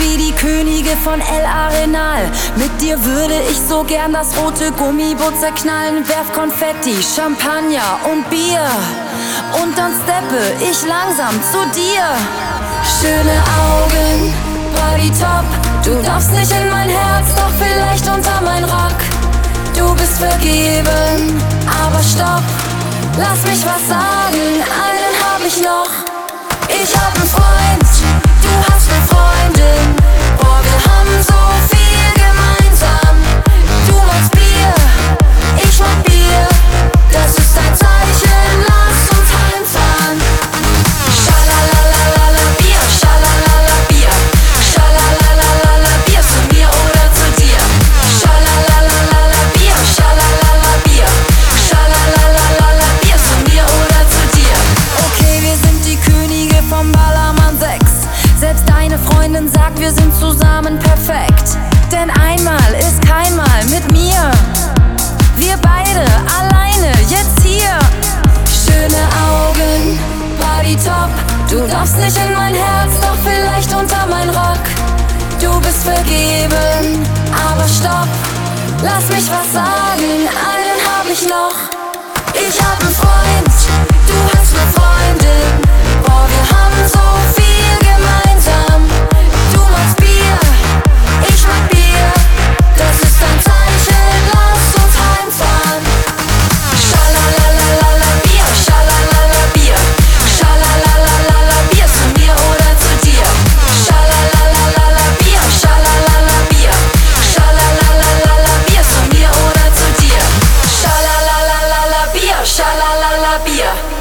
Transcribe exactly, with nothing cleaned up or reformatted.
wie die Könige von El Arenal. Mit dir würde ich so gern das rote Gummiboot zerknallen. Werf Konfetti, Champagner und Bier und dann steppe ich langsam zu dir. Schöne Augen, Body top. Du darfst nicht in mein Herz, doch vielleicht unter mein Rock. Du bist vergeben, aber stopp, lass mich was sagen, einen hab ich noch. Ich hab nen Freund, du hast ne Freundin. Boah, wir haben so viel gemeinsam. Du magst Bier, ich mag Bier. Das ist ein Zeichen, lass uns heimfahren. Schalalalala Bier, schalalala Bier. Schalalalala Bier, zu mir oder zu dir. Schalalalala Bier, schalalala Bier. Schalalalala Bier, zu mir oder zu dir. Okay, wir sind die Könige vom Ballermann sechs. Selbst deine Freundin sagt, wir sind zusammen perfekt. Denn einmal ist kein Mal mit mir. Wir beide alleine, jetzt hier. Schöne Augen, Body top. Du darfst nicht in mein Herz, doch vielleicht unter mein Rock. Du bist vergeben, aber stopp, lass mich was sagen, einen hab ich noch. Ich hab nen Freund, du hast ne Freundin. Boah, wir haben so viel gemeinsam. Du magst Bier, ich mag Bier. Das ist ein Zeichen, lass uns heimfahren. Schalalalala Bier, schalalala Bier. Schalalalala Bier, zu mir oder zu dir. Schalalalala Bier, schalalala Bier. Schalalalala Bier, zu mir oder zu dir. Schalalalala Bier, schalalala Bier.